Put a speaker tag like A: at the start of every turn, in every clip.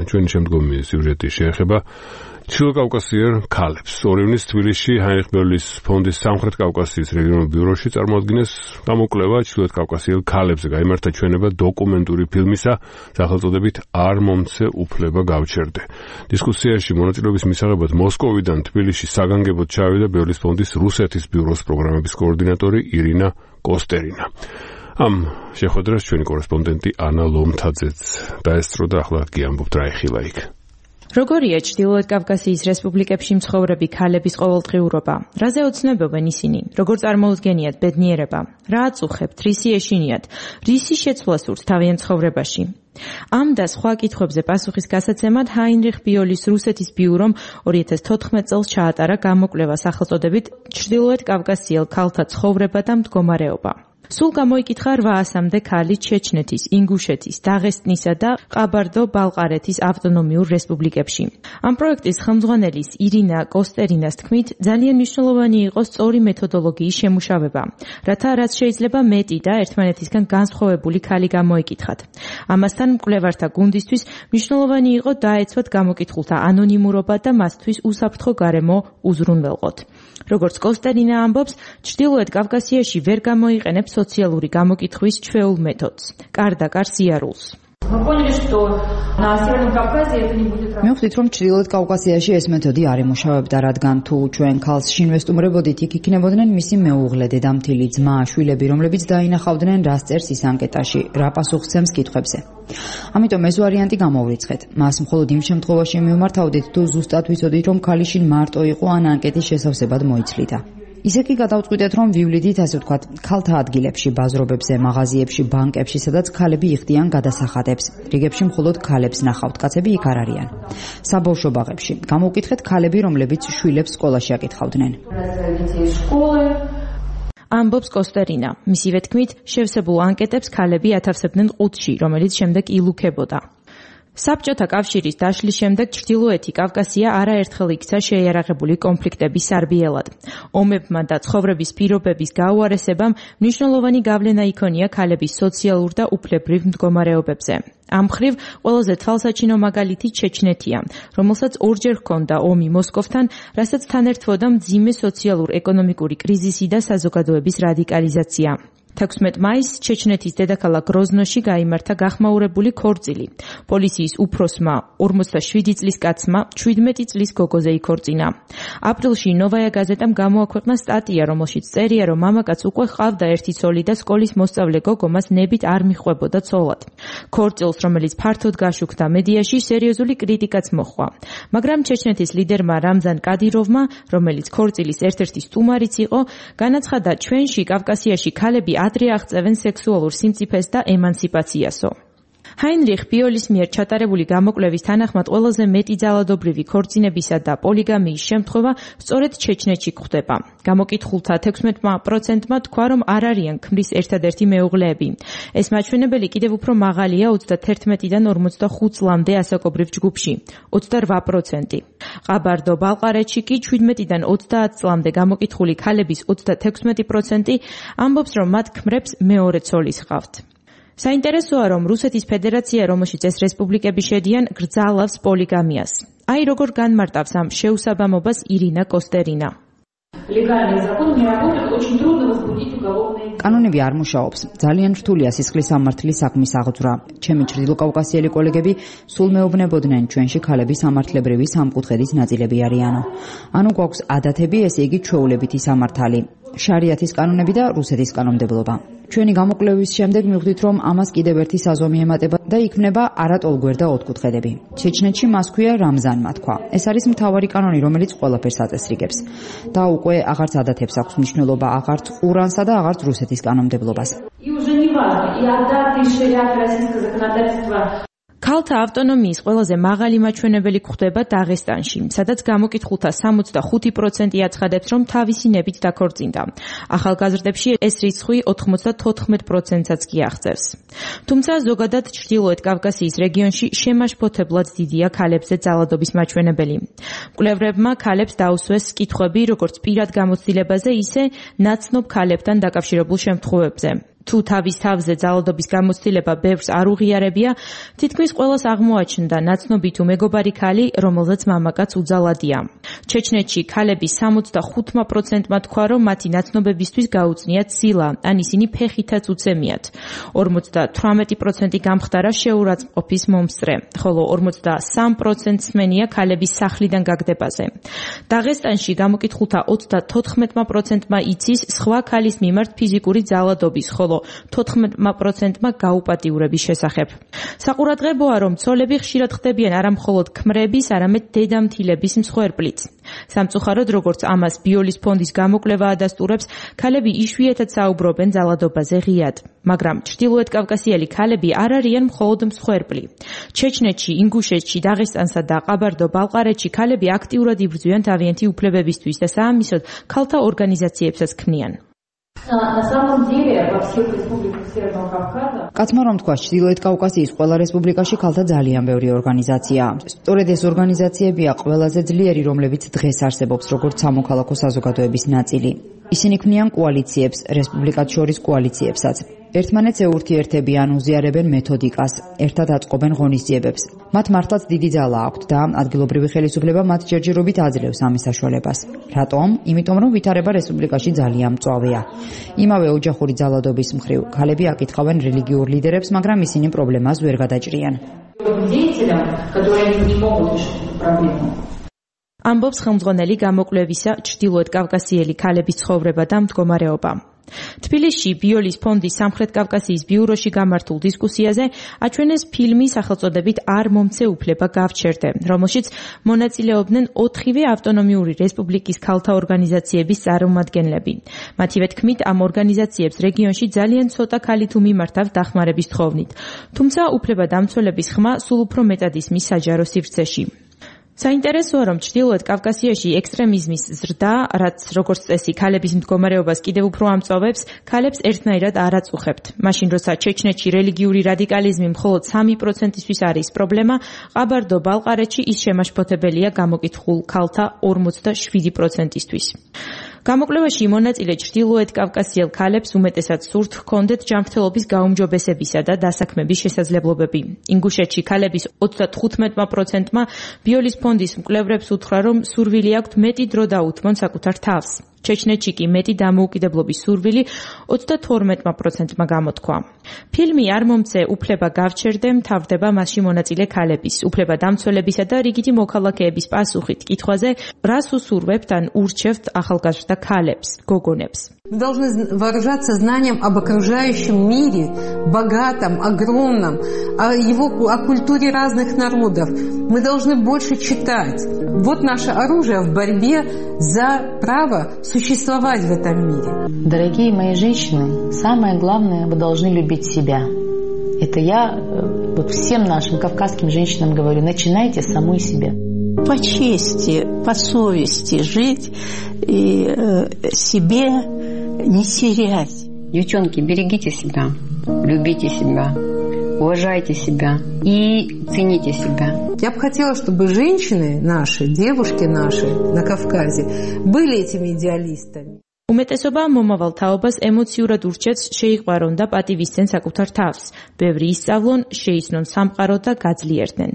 A: ჩვენი შემდგომი სიუჟეტი შეეხება ჩრდილო კავკასიერ ქალებს. 2 ივნის თბილისში ჰაინრიხ ბერლის ფონდის სამხრეთ კავკასიის რეგიონულ ბიუროში წარმოადგინეს გამოკვლევა ჩრდილოეთ კავკასიელ ქალებზე. გაიმართა ჩვენება დოკუმენტური ფილმისა სახელწოდებით არ მომცე უფლება გავჩერდე. დისკუსიაში მონაწილეობის მისაღებად მოსკოვიდან თბილისში საგანგებოდ ჩავიდა ბერლის ფონდის რუსეთის ბიუროს პროგრამების კოორდინატორი ირინა კოსტერინა. ამ შეხვედრას ჩვენი კორესპონდენტი ანა ლომთაძეც დაესწრო და ახლა კი ამბობთ რა ეხილა იქ.
B: როგორია ჩრდილოეთ კავკასიის რესპუბლიკებში მცხოვრები ქალების ყოველდღიურობა? რაზე ოცნებობენ ისინი? როგორ წარმოუდგენიათ ბედნიერება? რა აწუხებთ? რისი ეშინიათ? რისი შეცვლა სურთ თავიანთ ცხოვრებაში? ამ და სხვა კითხვებზე პასუხის გასაცემად ჰაინრიხ ბერლის რუსეთის ბიურომ 2014 წელს ჩაატარა გამოკვლევა სახელწოდებით ჩრდილოეთ კავკასიელ ქალთა ცხოვრება და მდგომარეობა. სულ გამოიკითხა 800-მდე ქალი ჩეჩნეთის, ინგუშეთის, დაღესტნისა და ყაბარდო-ბალყარეთის ავტონომიურ რესპუბლიკებში. ამ პროექტის ხელმძღვანელის ირინა კოსტერინას თქმით, ძალიან მნიშვნელოვანი იყო სწორი მეთოდოლოგიის შემუშავება, რათა რაც შეიძლება მეტი და ერთმანეთისგან განსხვავებული ქალი გამოიკითხათ. ამასთან მკვლევართა გუნდისთვის მნიშვნელოვანი იყო დაეცვათ გამოკითხულთა ანონიმურობა და მასთვის უსაფრთხო გარემო უზრუნველყოთ. როგორც კოსტერინა ამბობს, ჩრდილოეთ კავკასიაში ვერ გამოიყენებს სოციალური გამოკითხვის ჩვეულ მეთოდს, კარ-და-კარ სიარულს.
C: მივხვდით, რომ ჩრდილოეთ კავკასიაში ეს მეთოდი არ იმუშავებდა, რადგან თუ ჩვენ ქალს შინვე სტუმრებოდით, იქ იქნებოდნენ მისი მეუღლე, დედამთილი, ძმა, შვილები, რომლებიც დაინახავდნენ რას წერს ის ანკეტაში, რა პასუხს ცემს კითხვებზე. ამიტომ ეს ვარიანტი გამოვრიცხეთ. მას მხოლოდ იმ შემთხვევაში მივმართავდით, თუ ზუსტად ვიცოდით, რომ ქალი შინ მარტო იყო ან ანკეტის შესავსებად მოიცლიდა. ისე კი გადავწყვიტეთ, რომ ვივლიდით, ასე ვთქვათ, ქალთა ადგილებში, ბაზრობებზე, მაღაზიებში, ბანკებში, სადაც ქალები იხდიან გადასახადებს. რიგებში მხოლოდ ქალებს ნახავთ, კაცები იქ არ არიან. საბავშვო ბაღებში. გამოვკითხეთ ქალები, რომლებიც შვილებს სკოლაში აკითხავდნენ.
B: ამბობს კოსტერინა. მისივე თქმით, შევსებულ ანკეტებს ქალები ათავსებდნენ ყუთში, რომელიც შემდეგ ილუქებოდა. საბჭოთა კავშირის დაშლის შემდეგ ჩრდილოეთი კავკასია არაერთხელ იქცა შეიარაღებული კონფლიქტების სარბიელად. ომებმა და ცხოვრების პირობების გაუარესებამ მნიშვნელოვანი გავლენა იქონია ქალების სოციალურ და უფლებრივ მდგომარეობებზე. ამ მხრივ ყველაზე თვალსაჩინო მაგალითი ჩეჩნეთია, რომელსაც ორჯერ ჰქონდა ომი მოსკოვთან, რასაც თან ერთვოდა მძიმე სოციალურ-ეკონომიკური კრიზისი და საზოგადოების რადიკალიზაცია. 16 მაისს ჩეჩნეთის დედაქალაქ გროზნოში გაიმართა გახმაურებული ქორწილი. პოლიციის უფროსმა 47 წლის კაცმა 17 წლის გოგოზე იქორწინა. აპრილში ნოვაია გაზეტამ გამოაქვეყნა სტატია, რომელშიც წერია, რომ მამაკაც უკვე ჰყავდა ერთი ცოლი და სკოლის მოსწავლე გოგო მას ნებით არ მიჰყვებოდა ცოლად. ქორწილს, რომელიც ფართოდ გაშუქდა მედიაში, სერიოზული კრიტიკაც მოჰყვა. მაგრამ ჩეჩნეთის ლიდერმა რამზან კადიროვმა, რომელიც ქორწილის ერთ-ერთი სტუმარიც იყო, განაცხადა, ჩვენში კავკასიაში ქალები ადრე აღწევენ სექსუალურ სიმწიფეს და ემანციპაციასო. ჰაინრიხ ბერლის მიერ ჩატარებული გამოკვლევის თანახმად ყველაზე მეტი ძალადობრივი ქორწინებისა და პოლიგამიის შემთხვევა სწორედ ჩეჩნეთში გვხდება. გამოკითხულთა 16%-მა თქვა, რომ არ არიან ქმრის ერთადერთი მეუღლეები. ეს მაჩვენებელი კიდევ უფრო მაღალია 31-დან 45 წლამდე ასაკობრივ ჯგუფში, 28%. ყაბარდო-ბალყარეთში კი 17-დან 30 წლამდე გამოკითხული ქალების 36% ამბობს, რომ მათ ქმრებს მეორე ცოლის ჰყავთ. საინტერესოა, რომ რუსეთის ფედერაცია, რომელშიც ეს რესპუბლიკები შედიან, გრძალავს პოლიგამიას. აი როგორ განმარტავს ამ შეუსაბამობას ირინა კოსტერინა.
C: კანონები არ მუშაობს. ძალიან რთულია სისხლის სამართლის საქმის აღძვრა. ჩემი ჩრდილოკავკასიელი კოლეგები სულ მეუბნებოდნენ, ჩვენში ქალები სამართლებრივი სამკუთხედის ნაწილები არიანო. ანუ გვაქვს ადათები, ესე იგი ჩვეულებითი სამართალი, შარიათის კანონები და რუსეთის კანონმდებლობა. ჩვენი გამოკვლევის შემდეგ მივხვდით, რომ ამას კიდევ ერთი საზომი ემატება და იქმნება არატოლგვერ და ოთხკუთხედები. ჩეჩნეთში მას ქვია რამზანმა თქვა. ეს არის მთავარი კანონი, რომელიც ყველაფერს აწესრიგებს. და უკვე აღარც ადათებს აქვს მნიშვნელობა, აღარც ყურანსა და აღარც რუსეთის კანონმდებლობას.
B: ქალთა ავტონომიის ყველაზე მაღალი მაჩვენებელი გვხდება დაღესტანში, სადაც გამოკითხულთა 65% აცხადებს, რომ თავისი ნებით დაქორწინდა. ახალგაზრდებში ეს რიცხვი 94%-საც კი აღწევს. თუმცა ზოგადად ჩრდილოეთ კავკასიის რეგიონში შემაშფოთებლად დიდია ქალებზე ძალადობის მაჩვენებელი. მკვლევრებმა ქალებს დაუსვეს კითხვები, როგორც პირად გამოცდილებაზე, ისე ნაცნობ ქალებთან დაკავშირებულ შემთხვევებზე. თუ თავის თავზე ძალადობის გამოცდილება ბევრს არ უღიარებია, თითქმის ყველას აღმოაჩნდა ნაცნობი თუ მეგობარი ქალი, რომელზეც მამაკაც უძალადია. ჩეჩნეთში ქალების 65%-მა თქვა, რომ მათი ნაცნობებისთვის გაუწნიათ ცილა, ან ისინი ფეხითაც უცემიათ. 58% გამხდარა შეურაცხყოფის მომსწრე, ხოლო 43% სმენია ქალების სახლიდან გაგდებაზე. დაღესტანში გამოკითხულთა 34%-მა იცის სხვა ქალის მიმართ ფიზიკური ძალადობის, ხოლო 14%-მა გაუპატიურების შესახებ. საყურადღებოა, რომ ცოლები ხშირად ხდებიან არა მხოლოდ ქმრების, არამედ დედამთილების მსხვერპლიც. სამწუხაროდ, როგორც ამას ბიოლის ფონდის გამოკვლევა ადასტურებს, ქალები იშვიათად საუბრობენ ძალადობაზე ღიად. მაგრამ ჩრდილოეთ კავკასიელი ქალები არ არიან მხოლოდ მსხვერპლი. ჩეჩნეთში, ინგუშეთში, დაღესტანსა და ყაბარდო-ბალყარეთში ქალები აქტიურად იბრძვიან თავიანთი უფლებებისთვის და საამისოდ ქალთა ორგანიზაციებსაც ქმნიან.
C: კაცმა რომ თქვა, ჩრდილოეთ კავკასიის ყველა რესპუბლიკაში ქალთა ძალიან ბევრი ორგანიზაციაა. სწორედ ეს ორგანიზაციებია ყველაზე ძლიერი, რომლებიც დღეს არსებობს როგორც სამოქალაქო საზოგადოების ნაწილი. ისინი ქმნიან კოალიციებს, რესპუბლიკათ შორის კოალიციებსაც. ერთმანეთს ეურთიერთებიან, უზიარებენ მეთოდიკას, ერთად აწყობენ ღონისძიებებს. მათ მართლაც დიდი ძალა აქვთ და ადგილობრივი ხელისუფლება მათ ჯერჯერობით აძლევს ამის საშუალებას. რატომ? იმიტომ რომ ვითარება რესპუბლიკაში ძალიან მწვავეა. იმავე ოჯახური ძალადობის მხრივ, ქალები აკითხავენ რელიგიურ ლიდერებს, მაგრამ ისინი პრობლემას ვერ გადაჭრიან.
B: ამბობს ხელმძღვანელი გამოკვლევისა ჩრდილოეთ კავკასიელი ქალების ცხოვრება და მდგომარეობა. თბილისში ბიოლის ფონდის სამხრეთ კავკასიის ბიუროში გამართულ დისკუსიაზე აჩვენეს ფილმი სახელწოდებით არ მომცე უფლება გავჩერდე, რომელშიც მონაწილეობდნენ 4-ვე ავტონომიური რესპუბლიკის ქალთა ორგანიზაციების წარმომადგენლები. მათივე თქმით, ამ ორგანიზაციებს რეგიონში ძალიან ცოტა ქალი თუ მიმართავთ დახმარების თხოვნით, თუმცა უფლებადამცველების ხმა სულ უფრო მეტად ისმის საჯარო სივრცეში. საინტერესოა, რომ ჩრდილოეთ კავკასიაში ექსტრემიზმის ზრდა, რაც როგორც წესი ქალების მდგომარეობას კიდევ უფრო ამწვავებს, ქალებს ერთნაირად არ აწუხებთ. მაშინ, როცა ჩეჩნეთში რელიგიური რადიკალიზმი მხოლოდ 3%-ისთვის არის პრობლემა, ყაბარდო-ბალყარეთში ის შემაშფოთებელია გამოკითხულ ქალთა 47%-ისთვის. გამოკვლევაში მონაწილე ჩრდილოეთ კავკასიელ ქალებს უმეტესად სურთ ჰქონდეთ ჯანმრთელობის გაუმჯობესებისა და დასაქმების შესაძლებლობები. ინგუშეთში ქალების 35%-მა ბიოლის ფონდის მკვლევრებს უთხრა, რომ სურვილი აქვთ მეტი დრო დაუთმონ საკუთარ თავს. ჩეჩნეთში კი მეტი დამოუკიდებლობის სურვილი 32%-მა გამოთქვა. ფილმი არ მომცე უფლება გავჩერდე მთავრდება მასში მონაწილე ქალების, უფლებადამცველებისა და რიგითი მოქალაქეების პასუხით კითხვაზე, რას უსურვებთ ან ურჩევთ ახალგაზრდა ქალებს, გოგონებს.
D: Мы должны вооружаться знанием об окружающем мире, богатом, огромном, о культуре разных народов. Мы должны больше читать. Вот наше оружие в борьбе за право существовать в этом мире.
E: Дорогие мои женщины, самое главное, вы должны любить себя. Это я вот всем нашим кавказским женщинам говорю, начинайте с самой себя.
F: По чести, по совести жить и себе не терять.
G: Девчонки, берегите себя, любите себя, уважайте себя и цените себя.
D: Я бы хотела, чтобы женщины наши, девушки наши на Кавказе были этими идеалистами.
B: უმეტესობა მომავალ თაობას ემოციურად ურჩევს შეიყვარონ და პატივისცენ საკუთარ თავს. ბევრი ისწავლონ, შეიცნონ სამყარო და გაძლიერდნენ.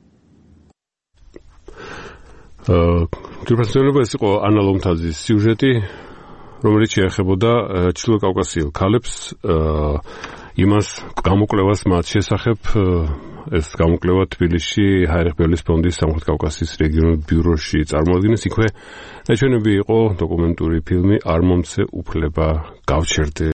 A: ჯერჯერობით ეს იყო ანა ლომთაძის სიუჟეტი, რომელიც შეეხებოდა ჩრდილო კავკასიელ ქალებს, იმას გამოკვლევას მათ შესახებ. ეს გამოკვლევა თბილისში ჰაინრიხ ბერლის ფონდის სამხრეთ კავკასიის რეგიონულ ბიუროში წარმოადგინეს. იქვე ნაჩვენები იყო დოკუმენტური ფილმი არ მომცე უფლება გავჩერდე.